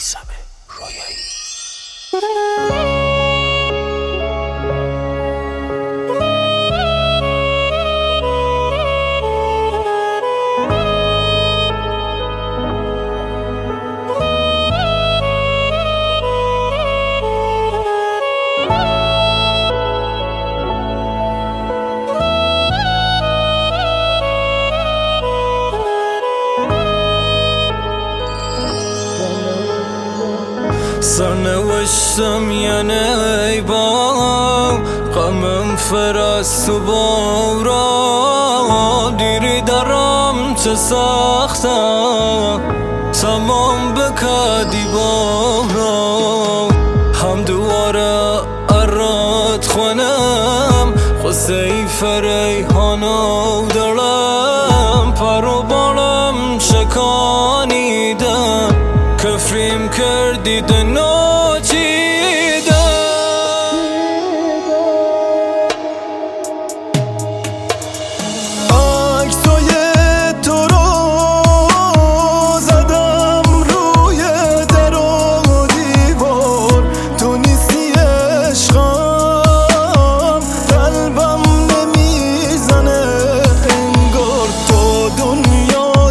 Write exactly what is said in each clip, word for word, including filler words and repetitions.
میثم رویایی. سرنوشتم یعنی ای با غمم فرست و بارا دیری درم چه سختم تمام بکدی بارا هم دواره اراد خونم خسته فریحانو دارم پر و بالم شکانیدم کفریم کردید ناچیده عکسای تو رو زدم روی در و دیوار تو نیستی عشقم قلبم نمیزنه انگار تو دنیا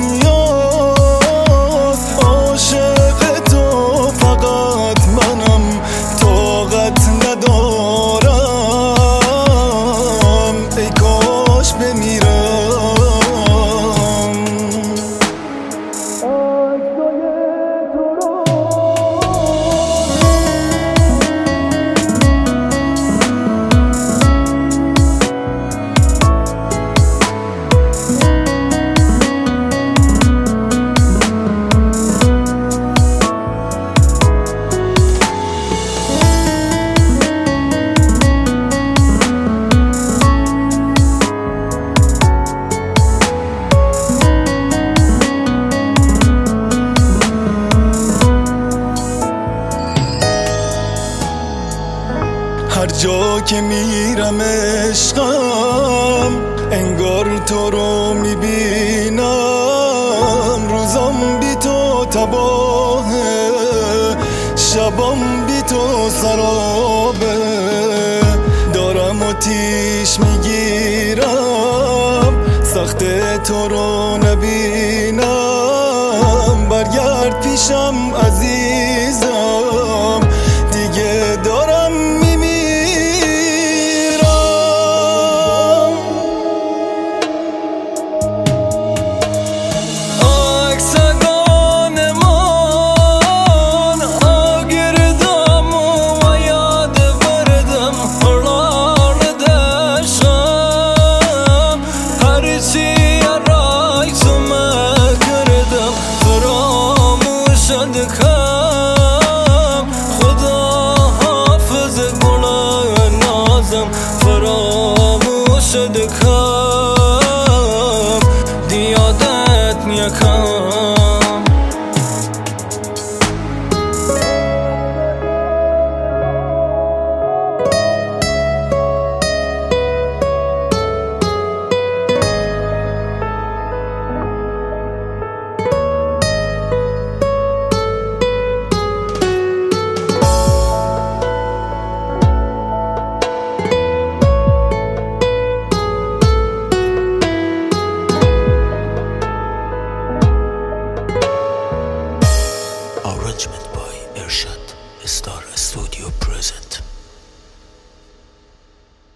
دنیاست عاشق تو فقط منم طاقت ندارم ای کاش بمیرم. هر جا که میرم عشقم انگار تو رو میبینم روزام بی تو تباهه شبام بی تو سرابه دارم آتیش میگیرم سخت تو رو نبینم برگرد پیشم عزیزم دیگه دارم خدا حافظ گل نازم فراموش دکم دیادت میکم. Arrangement by Ershad Star Studio present.